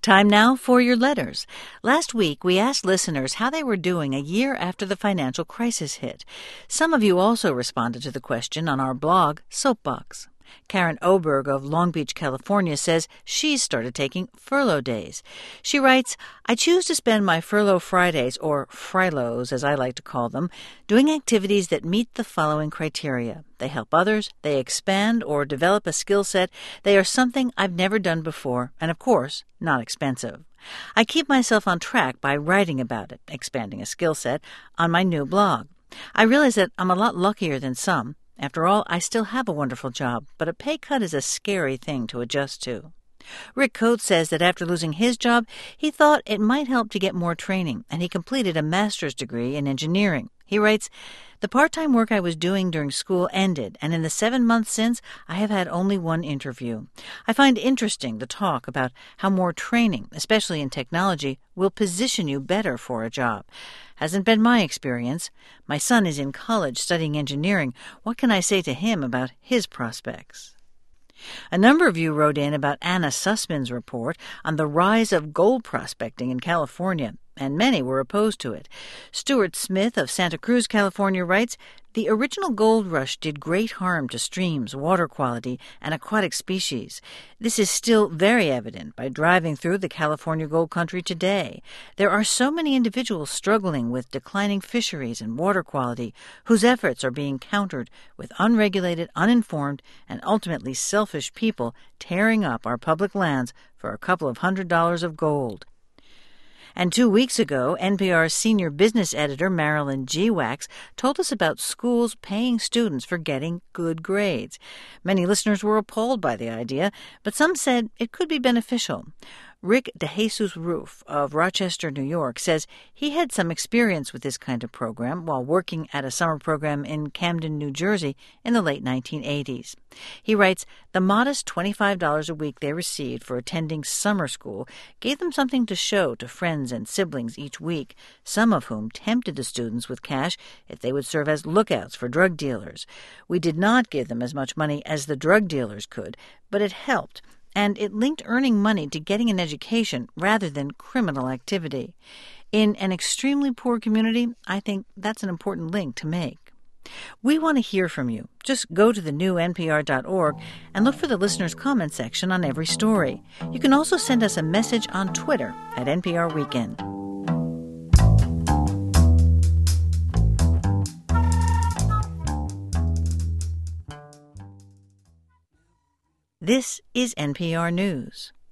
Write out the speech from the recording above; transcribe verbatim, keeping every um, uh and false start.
Time now for your letters. Last week, we asked listeners how they were doing a year after the financial crisis hit. Some of you also responded to the question on our blog, Soapbox. Karen Oberg of Long Beach, California, says she's started taking furlough days. She writes, I choose to spend my furlough Fridays, or Frilos as I like to call them, doing activities that meet the following criteria. They help others, they expand or develop a skill set, they are something I've never done before, and of course, not expensive. I keep myself on track by writing about it, expanding a skill set, on my new blog. I realize that I'm a lot luckier than some. After all, I still have a wonderful job, but a pay cut is a scary thing to adjust to. Rick Coates says that after losing his job, he thought it might help to get more training, and he completed a master's degree in engineering. He writes, the part-time work I was doing during school ended, and in the seven months since, I have had only one interview. I find interesting to talk about how more training, especially in technology, will position you better for a job. Hasn't been my experience. My son is in college studying engineering. What can I say to him about his prospects? A number of you wrote in about Anna Sussman's report on the rise of gold prospecting in California, and many were opposed to it. Stuart Smith of Santa Cruz, California, writes, the original gold rush did great harm to streams, water quality, and aquatic species. This is still very evident by driving through the California gold country today. There are so many individuals struggling with declining fisheries and water quality, whose efforts are being countered with unregulated, uninformed, and ultimately selfish people tearing up our public lands for a couple of hundred dollars of gold. And two weeks ago, N P R's senior business editor, Marilyn G. Wax, told us about schools paying students for getting good grades. Many listeners were appalled by the idea, but some said it could be beneficial. Rick DeJesus Roof of Rochester, New York, says he had some experience with this kind of program while working at a summer program in Camden, New Jersey in the late nineteen eighties. He writes, the modest twenty-five dollars a week they received for attending summer school gave them something to show to friends and siblings each week, some of whom tempted the students with cash if they would serve as lookouts for drug dealers. We did not give them as much money as the drug dealers could, but it helped. And it linked earning money to getting an education rather than criminal activity. In an extremely poor community, I think that's an important link to make. We want to hear from you. Just go to the new N P R dot org and look for the listener's comment section on every story. You can also send us a message on Twitter at N P R Weekend. This is N P R News.